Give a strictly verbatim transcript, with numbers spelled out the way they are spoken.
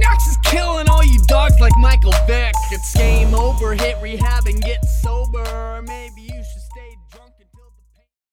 Ajax is killing all you dogs like Michael Vick. It's game over, hit rehab and get sober.